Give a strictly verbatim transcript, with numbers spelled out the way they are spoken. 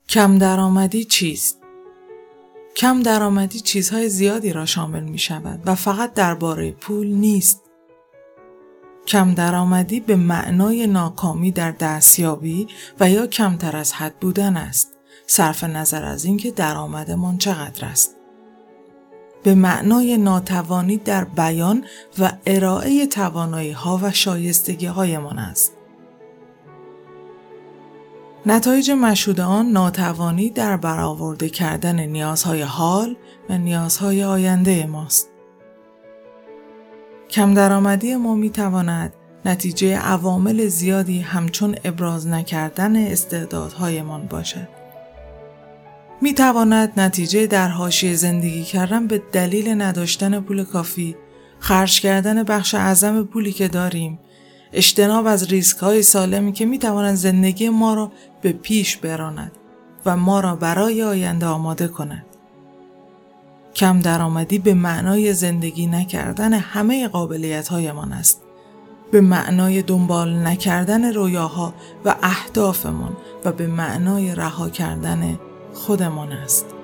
کم درآمدی چیست؟ کم درآمدی چیزهای زیادی را شامل می شود و فقط درباره پول نیست. کم درآمدی به معنای ناکامی در دستیابی و یا کمتر از حد بودن است، صرف نظر از اینکه درآمدمان چقدر است. به معنای ناتوانی در بیان و ارائه توانایی ها و شایستگی هایمان است. نتایج مشهود آن ناتوانی در برآورده کردن نیازهای حال و نیازهای آینده ماست. کم درآمدی ما می تواند نتیجه عوامل زیادی همچون ابراز نکردن استعدادهایمان باشد. می تواند نتیجه در حاشیه زندگی کردن به دلیل نداشتن پول کافی، خرج کردن بخش اعظم پولی که داریم، اجتناب از ریسک های سالمی که می توانند زندگی ما را به پیش براند و ما را برای آینده آماده کند. کم درآمدی به معنای زندگی نکردن همه قابلیت هایمان است. به معنای دنبال نکردن رویاها و اهدافمان و به معنای رها کردن خودمان است.